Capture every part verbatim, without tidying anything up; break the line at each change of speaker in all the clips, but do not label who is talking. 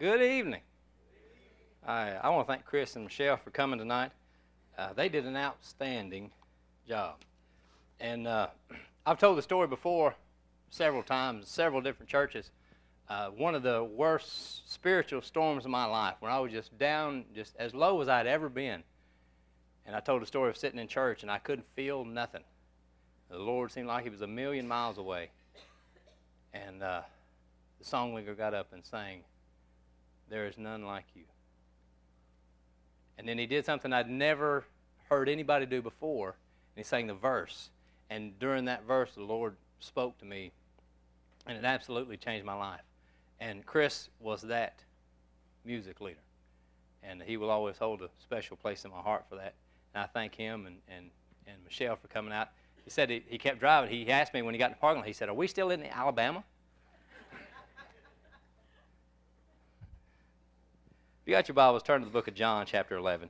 Good evening. I, I want to thank Chris and Michelle for coming tonight. Uh, they did an outstanding job. And uh, I've told the story before several times, several different churches. Uh, one of the worst spiritual storms of my life, when I was just down, just as low as I'd ever been. And I told the story of sitting in church and I couldn't feel nothing. The Lord seemed like he was a million miles away. And uh, the song leader got up and sang, "There is none like you." And then he did something I'd never heard anybody do before. And he sang the verse. And during that verse, the Lord spoke to me. And it absolutely changed my life. And Chris was that music leader. And he will always hold a special place in my heart for that. And I thank him and, and, and Michelle for coming out. He said he, he kept driving. He asked me when he got in the parking lot, he said, "Are we still in Alabama?" If you got your Bibles, turn to the book of John, chapter eleven.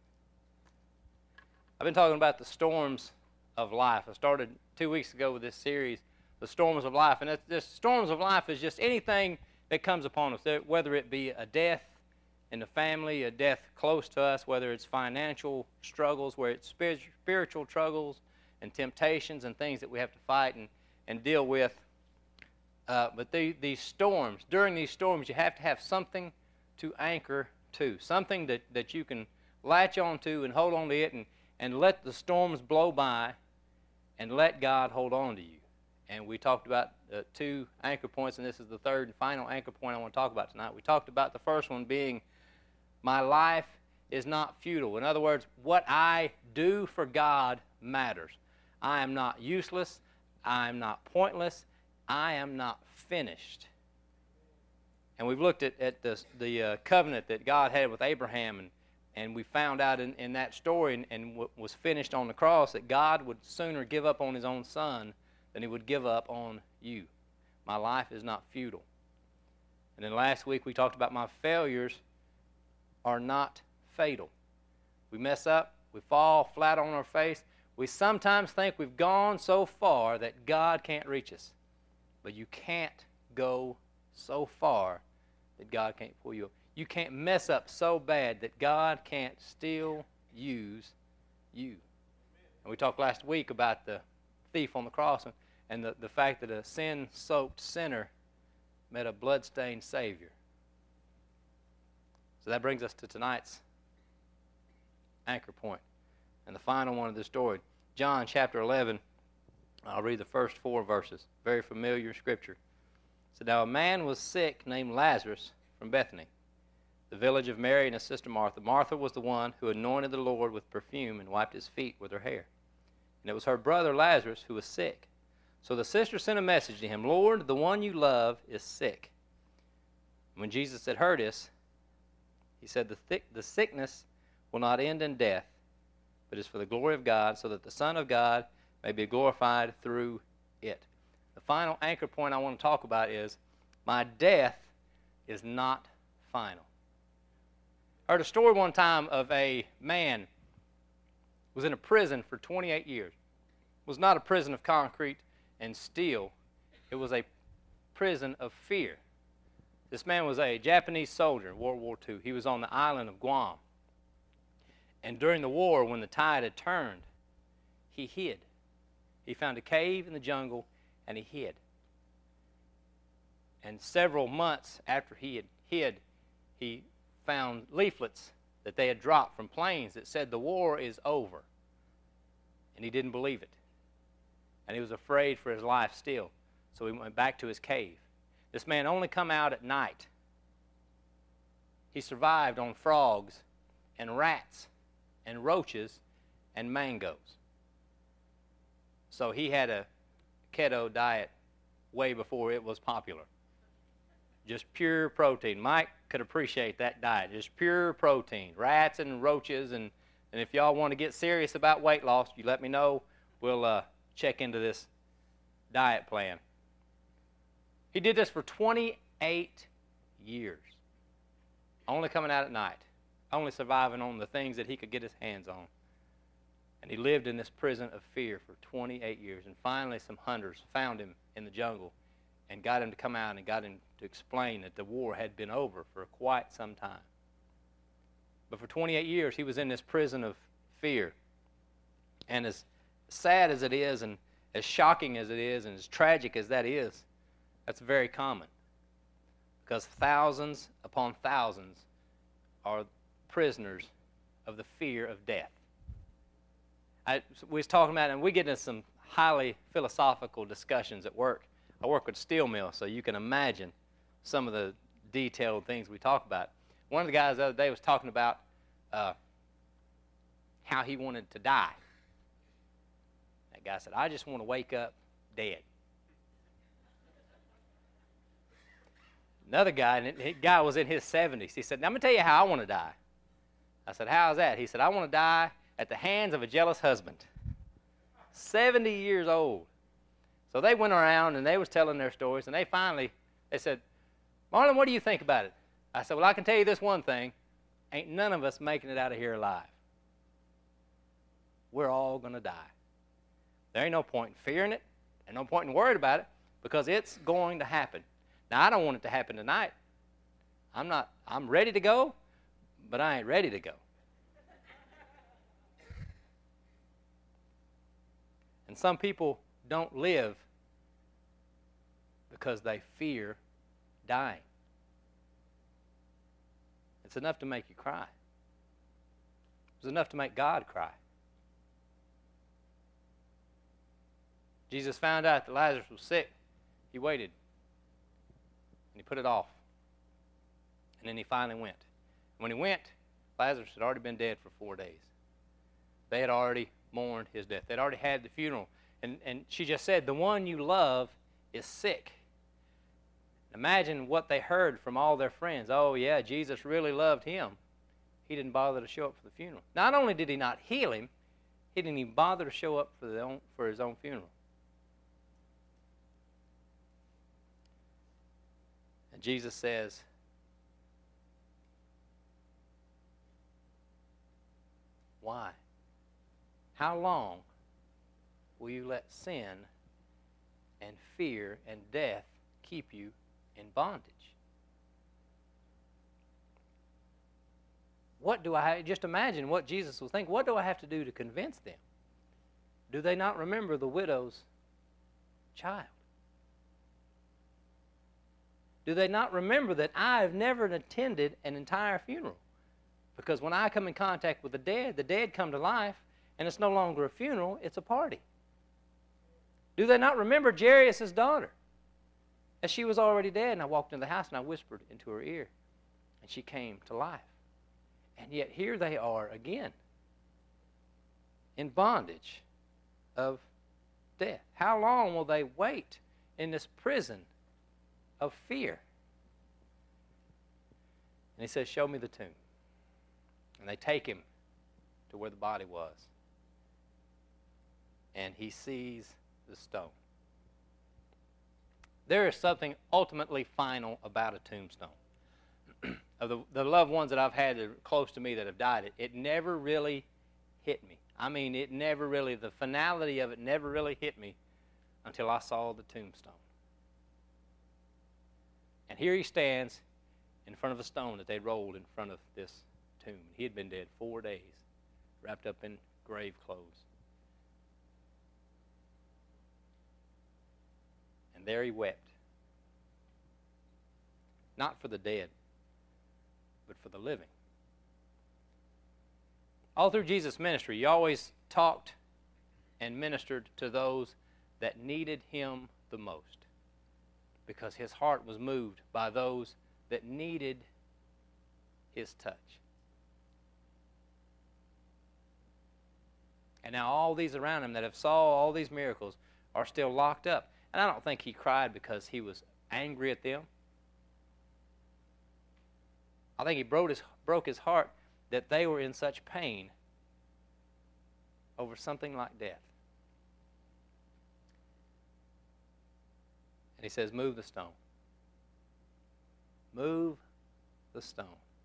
I've been talking about the storms of life. I started two weeks ago with this series, The Storms of Life. And this storms of life is just anything that comes upon us, whether it be a death in the family, a death close to us, whether it's financial struggles, whether it's spiritual struggles and temptations and things that we have to fight and, and deal with. Uh, but the, these storms, during these storms, you have to have something to anchor to, something that, that you can latch on to and hold on to it and, and let the storms blow by and let God hold on to you. And we talked about uh, two anchor points, and this is the third and final anchor point I want to talk about tonight. We talked about the first one being, my life is not futile. In other words, what I do for God matters. I am not useless. I am not pointless. I am not finished. And we've looked at, at the, the uh, covenant that God had with Abraham, and, and we found out in, in that story and, and w- was finished on the cross that God would sooner give up on his own son than he would give up on you. My life is not futile. And then last week we talked about my failures are not fatal. We mess up, we fall flat on our face. We sometimes think we've gone so far that God can't reach us. But you can't go so far that God can't pull you up. You can't mess up so bad that God can't still use you. And we talked last week about the thief on the cross and, and the, the fact that a sin-soaked sinner met a blood-stained Savior. So that brings us to tonight's anchor point and the final one of the story. John chapter eleven, I'll read the first four verses. Very familiar scripture. So now a man was sick named Lazarus from Bethany, the village of Mary and his sister Martha. Martha was the one who anointed the Lord with perfume and wiped his feet with her hair. And it was her brother Lazarus who was sick. So the sister sent a message to him, "Lord, the one you love is sick." When Jesus had heard this, he said, the, thick, the sickness will not end in death, but is for the glory of God, so that the Son of God may be glorified through it. The final anchor point I want to talk about is, my death is not final. I heard a story one time of a man who was in a prison for twenty-eight years. It was not a prison of concrete and steel. It was a prison of fear. This man was a Japanese soldier in World War Two. He was on the island of Guam. And during the war, when the tide had turned, he hid. He found a cave in the jungle, and he hid. And several months after he had hid, he found leaflets that they had dropped from planes that said, "The war is over." And he didn't believe it. And he was afraid for his life still. So he went back to his cave. This man only come out at night. He survived on frogs and rats and roaches and mangoes. So he had a keto diet way before it was popular. Just pure protein. Mike could appreciate that diet. Just pure protein. Rats and roaches. And, and if y'all want to get serious about weight loss, you let me know. We'll uh, check into this diet plan. He did this for twenty-eight years. Only coming out at night. Only surviving on the things that he could get his hands on. And he lived in this prison of fear for twenty-eight years. And finally some hunters found him in the jungle and got him to come out and got him to explain that the war had been over for quite some time. But for twenty-eight years, he was in this prison of fear. And as sad as it is, and as shocking as it is, and as tragic as that is, that's very common. Because thousands upon thousands are prisoners of the fear of death. I, we was talking about, and we get into some highly philosophical discussions at work. I work with a steel mill, so you can imagine some of the detailed things we talk about. One of the guys the other day was talking about uh, how he wanted to die. That guy said, I just want to wake up dead. Another guy, and the guy was in his seventies, he said, now, I'm going to tell you how I want to die. I said, how's that? He said, I want to die at the hands of a jealous husband. seventy years old. So they went around and they was telling their stories, and they finally, they said, Marlon, what do you think about it? I said, well, I can tell you this one thing. Ain't none of us making it out of here alive. We're all going to die. There ain't no point in fearing it. There's no point in worrying about it, because it's going to happen. Now, I don't want it to happen tonight. I'm not, I'm ready to go, but I ain't ready to go. And some people don't live because they fear dying. It's enough to make you cry. It's enough to make God cry. Jesus found out that Lazarus was sick. He waited. And he put it off. And then he finally went. When he went, Lazarus had already been dead for four days. They had already mourned his death. They'd already had the funeral. And, and she just said, the one you love is sick. Imagine what they heard from all their friends. Oh, yeah, Jesus really loved him. He didn't bother to show up for the funeral. Not only did he not heal him, he didn't even bother to show up for, the own, for his own funeral. And Jesus says, why? How long will you let sin and fear and death keep you in bondage? What do I, just imagine what Jesus will think. What do I have to do to convince them? Do they not remember the widow's child? Do they not remember that I have never attended an entire funeral? Because when I come in contact with the dead, the dead come to life, and it's no longer a funeral, it's a party. Do they not remember Jairus' daughter? As she was already dead, and I walked into the house and I whispered into her ear, and she came to life. And yet here they are again, in bondage of death. How long will they wait in this prison of fear? And he says, show me the tomb. And they take him to where the body was. And he sees the stone. There is something ultimately final about a tombstone. Of the, the loved ones that I've had that are close to me that have died, it, it never really hit me. I mean, it never really, the finality of it never really hit me until I saw the tombstone. And here he stands in front of a stone that they'd rolled in front of this tomb. He had been dead four days, wrapped up in grave clothes. And there he wept. Not for the dead, but for the living. All through Jesus' ministry, he always talked and ministered to those that needed him the most, because his heart was moved by those that needed his touch. And now all these around him that have saw all these miracles are still locked up. And I don't think he cried because he was angry at them. I think he broke his, broke his heart that they were in such pain over something like death. And he says, move the stone. Move the stone.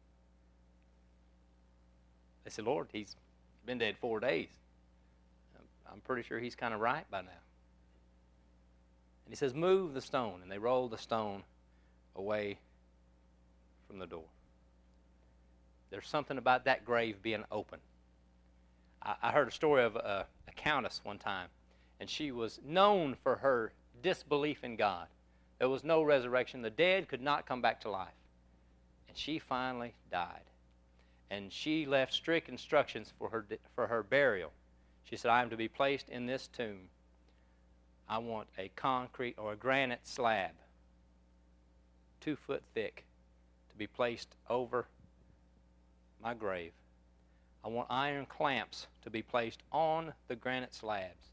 They said, Lord, he's been dead four days. I'm pretty sure he's kind of right by now. And he says, move the stone. And they rolled the stone away from the door. There's something about that grave being open. I, I heard a story of a, a countess one time, and she was known for her disbelief in God. There was no resurrection. The dead could not come back to life. And she finally died. And she left strict instructions for her, for her burial. She said, I am to be placed in this tomb. I want a concrete or a granite slab, two foot thick, to be placed over my grave. I want iron clamps to be placed on the granite slabs,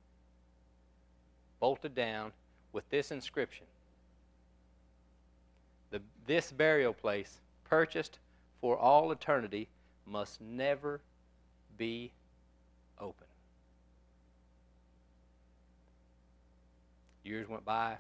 bolted down with this inscription. The, this burial place, purchased for all eternity, must never be open. Years went by.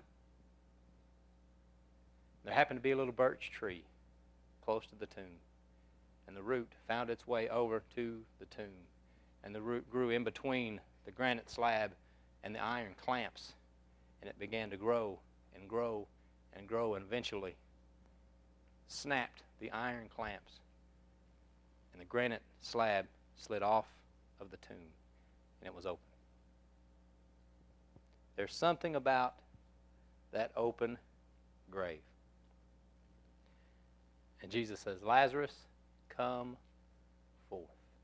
There happened to be a little birch tree close to the tomb. And the root found its way over to the tomb. And the root grew in between the granite slab and the iron clamps. And it began to grow and grow and grow, and eventually snapped the iron clamps. And the granite slab slid off of the tomb, and it was open. There's something about that open grave. And Jesus says, Lazarus, come forth.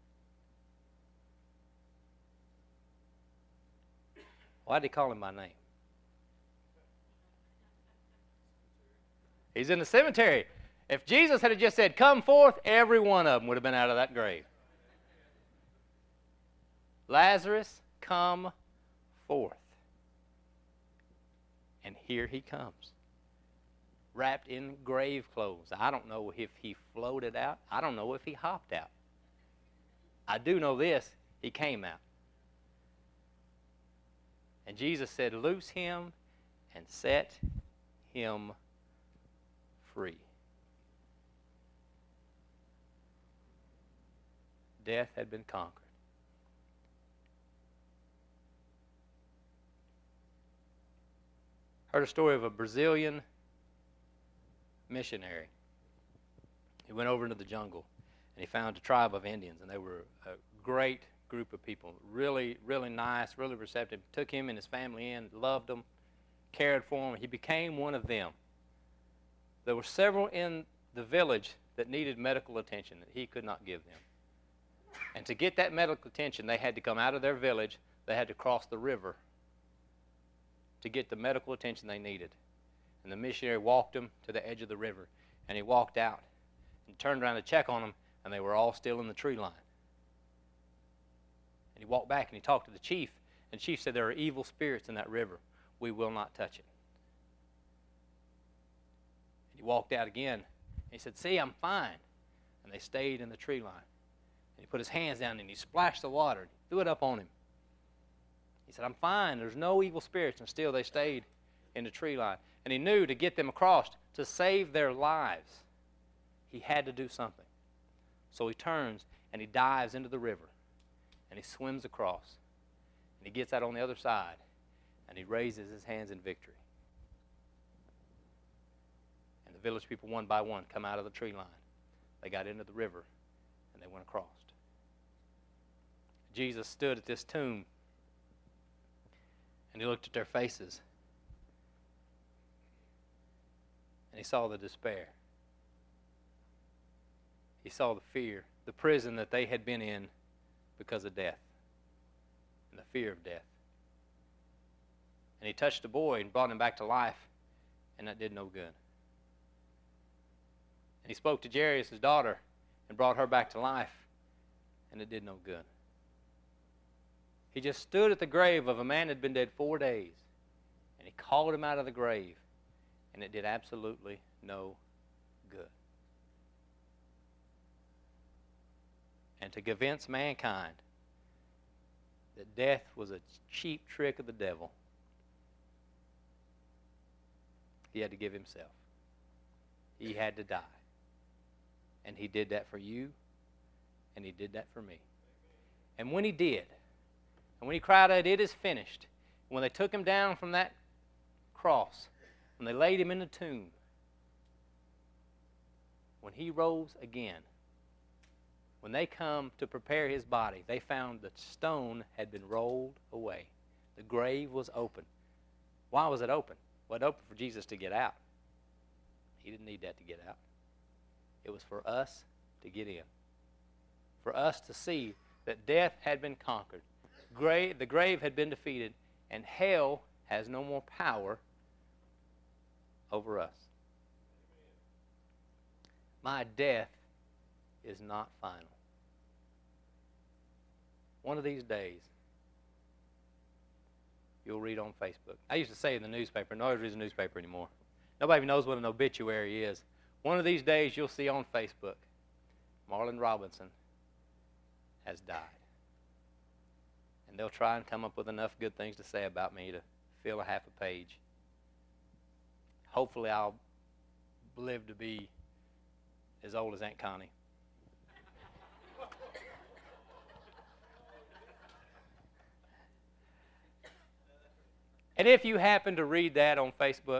Why did he call him by name? He's in the cemetery. If Jesus had just said, come forth, every one of them would have been out of that grave. Lazarus, come forth. And here he comes, wrapped in grave clothes. I don't know if he floated out. I don't know if he hopped out. I do know this, he came out. And Jesus said, loose him and set him free. Death had been conquered. Heard a story of a Brazilian missionary. He went over into the jungle and he found a tribe of Indians, and they were a great group of people. Really, really nice, really receptive. Took him and his family in, loved them, cared for him. He became one of them. There were several in the village that needed medical attention that he could not give them. And to get that medical attention, they had to come out of their village. They had to cross the river to get the medical attention they needed. And the missionary walked them to the edge of the river. And he walked out and turned around to check on them, and they were all still in the tree line. And he walked back and he talked to the chief. And the chief said, there are evil spirits in that river. We will not touch it. And he walked out again. And he said, see, I'm fine. And they stayed in the tree line. And he put his hands down and he splashed the water and threw it up on him. He said, I'm fine. There's no evil spirits. And still they stayed in the tree line. And he knew to get them across, to save their lives, he had to do something. So he turns and he dives into the river. And he swims across. And he gets out on the other side. And he raises his hands in victory. And the village people, one by one, come out of the tree line. They got into the river and they went across. Jesus stood at this tomb and he looked at their faces and he saw the despair. He saw the fear, the prison that they had been in because of death and the fear of death. And he touched the boy and brought him back to life, and that did no good. And he spoke to Jairus, his daughter, and brought her back to life, and it did no good. He just stood at the grave of a man that had been dead four days, and he called him out of the grave, and it did absolutely no good. And to convince mankind that death was a cheap trick of the devil, he had to give himself. He had to die. And he did that for you, and he did that for me. And when he did, and when he cried out, it is finished, when they took him down from that cross, when they laid him in the tomb, when he rose again, when they come to prepare his body, they found the stone had been rolled away. The grave was open. Why was it open? Well, it opened for Jesus to get out. He didn't need that to get out. It was for us to get in. For us to see that death had been conquered. Grave, the grave had been defeated, and hell has no more power over us. My death is not final. One of these days, you'll read on Facebook. I used to say in the newspaper, nobody reads a newspaper anymore. Nobody even knows what an obituary is. One of these days, you'll see on Facebook, Marlon Robinson has died. And they'll try and come up with enough good things to say about me to fill a half a page. Hopefully, I'll live to be as old as Aunt Connie. And if you happen to read that on Facebook,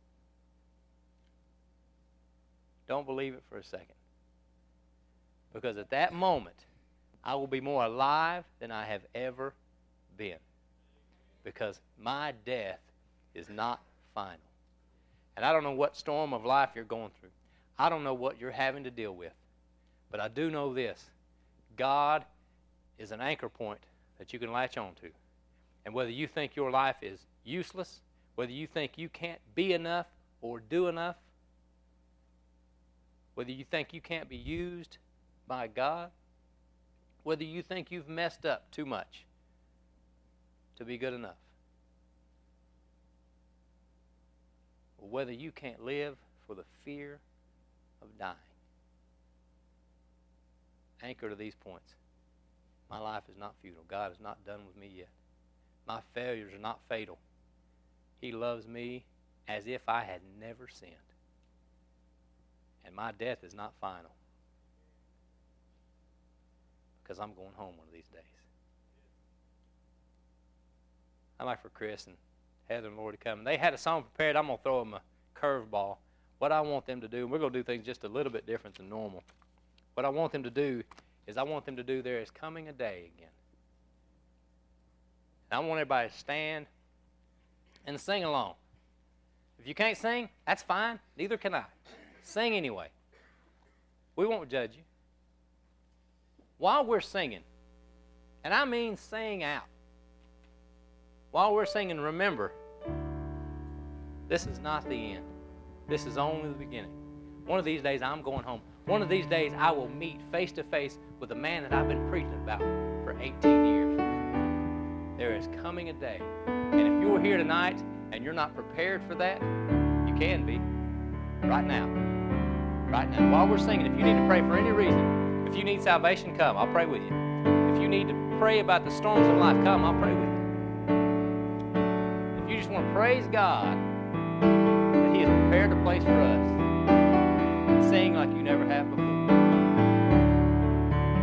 don't believe it for a second. Because at that moment, I will be more alive than I have ever been. Because my death is not final. And I don't know what storm of life you're going through. I don't know what you're having to deal with. But I do know this. God is an anchor point that you can latch on to. And whether you think your life is useless, whether you think you can't be enough or do enough, whether you think you can't be used by God, whether you think you've messed up too much to be good enough, or whether you can't live for the fear of dying, anchor to these points. My life is not futile. God is not done with me yet. My failures are not fatal. He loves me as if I had never sinned. And my death is not final. Because I'm going home one of these days. I'd like for Chris and Heather and Lord to come. They had a song prepared. I'm going to throw them a curveball. What I want them to do, and we're going to do things just a little bit different than normal. What I want them to do is I want them to do There Is Coming a Day again. And I want everybody to stand and sing along. If you can't sing, that's fine. Neither can I. Sing anyway. We won't judge you. While we're singing, and I mean sing out. While we're singing, remember, this is not the end. This is only the beginning. One of these days, I'm going home. One of these days, I will meet face to face with the man that I've been preaching about for eighteen years. There is coming a day. And if you're here tonight and you're not prepared for that, you can be. Right now. Right now. While we're singing, if you need to pray for any reason, if you need salvation, come. I'll pray with you. If you need to pray about the storms of life, come. I'll pray with you. If you just want to praise God that He has prepared a place for us, sing like you never have before.